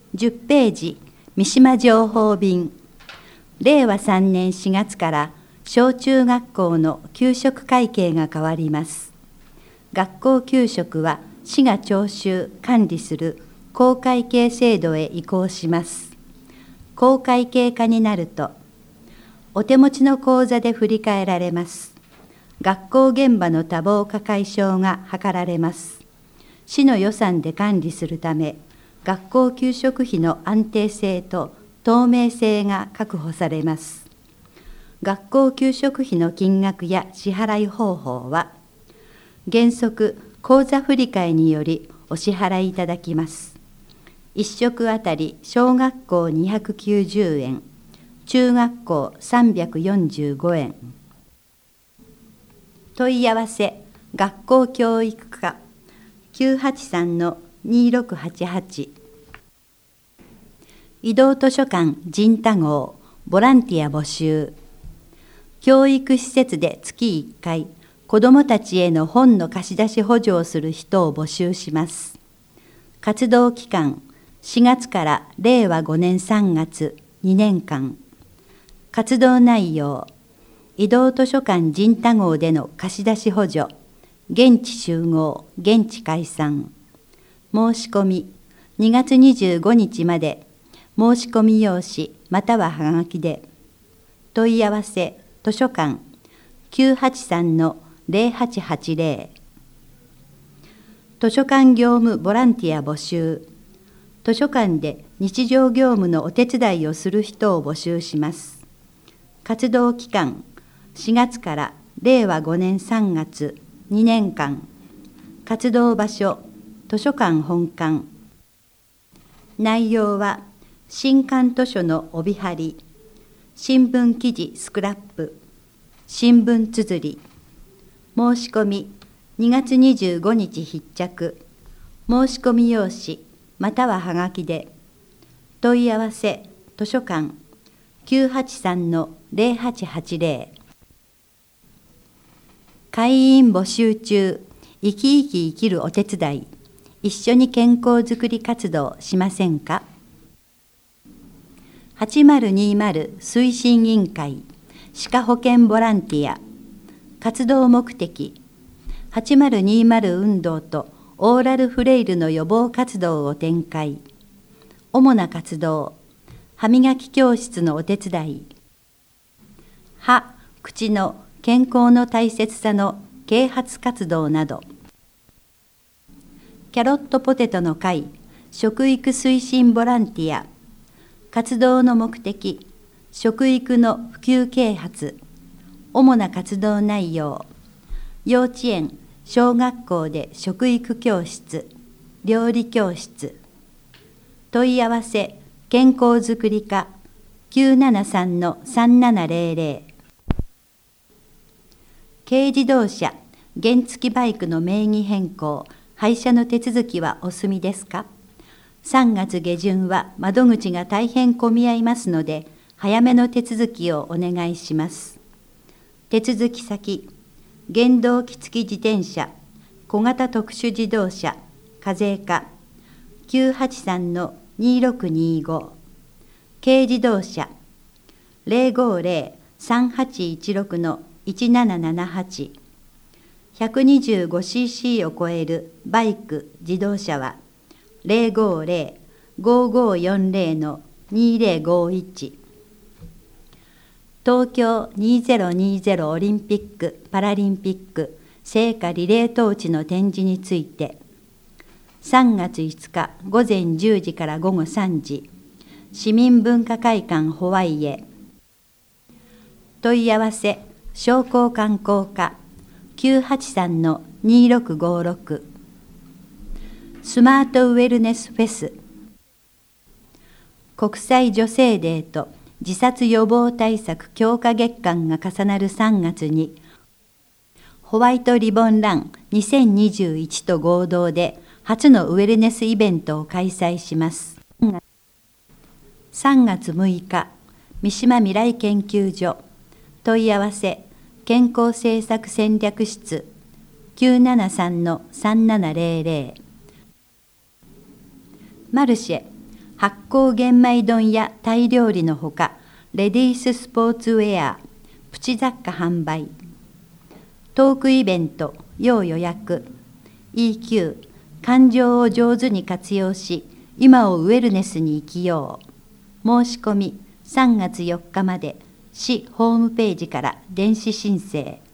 10ページ、三島情報便。令和3年4月から小中学校の給食会計が変わります。学校給食は市が徴収・管理する公会計制度へ移行します。公会計化になると、お手持ちの口座で振り替えられます。学校現場の多忙化解消が図られます。市の予算で管理するため、学校給食費の安定性と透明性が確保されます。学校給食費の金額や支払い方法は、原則口座振替によりお支払いいただきます。1食あたり小学校290円、中学校345円。問い合わせ、学校教育課 983-2688。移動図書館陣太号ボランティア募集。教育施設で月1回、子どもたちへの本の貸し出し補助をする人を募集します。活動期間、4月から令和5年3月2年間。活動内容、移動図書館陣太号での貸し出し補助、現地集合、現地解散。申し込み、2月25日まで、申し込み用紙またははがきで。問い合わせ、図書館 983-0880。図書館業務ボランティア募集。図書館で日常業務のお手伝いをする人を募集します。活動期間、4月から令和5年3月2年間。活動場所、図書館本館。内容は、新刊図書の帯貼り、新聞記事スクラップ、新聞綴り。申し込み、2月25日必着。申し込み用紙、またははがきで。問い合わせ、図書館 983-0880。会員募集中、生き生き生きるお手伝い。一緒に健康づくり活動しませんか。8020推進委員会歯科保健ボランティア。活動目的、8020運動とオーラルフレイルの予防活動を展開。主な活動、歯磨き教室のお手伝い。歯、口の健康の大切さの啓発活動など。キャロットポテトの会食育推進ボランティア。活動の目的、食育の普及啓発。主な活動内容、幼稚園、小学校で食育教室、料理教室。問い合わせ、健康づくり課 973-3700。軽自動車、原付バイクの名義変更、廃車の手続きはお済みですか。3月下旬は窓口が大変混み合いますので、早めの手続きをお願いします。手続き先、原動機付自転車、小型特殊自動車、課税課 983-2625。軽自動車 050-3816-1778。125cc を超えるバイク・自動車は050-5540-2051。東京2020オリンピック・パラリンピック聖火リレートーチの展示について、3月5日午前10時から午後3時、市民文化会館ホワイへ。問い合わせ、商工観光課 983-2656。スマートウェルネスフェス。国際女性デーと自殺予防対策強化月間が重なる3月に、ホワイトリボンラン2021と合同で初のウェルネスイベントを開催します。3月6日、三島未来研究所。問い合わせ、健康政策戦略室 973-3700。マルシェ、 発酵玄米丼やタイ料理のほか、レディーススポーツウェア、プチ雑貨販売。トークイベント、要予約。EQ、感情を上手に活用し、今をウェルネスに生きよう。申し込み3月4日まで、市ホームページから電子申請。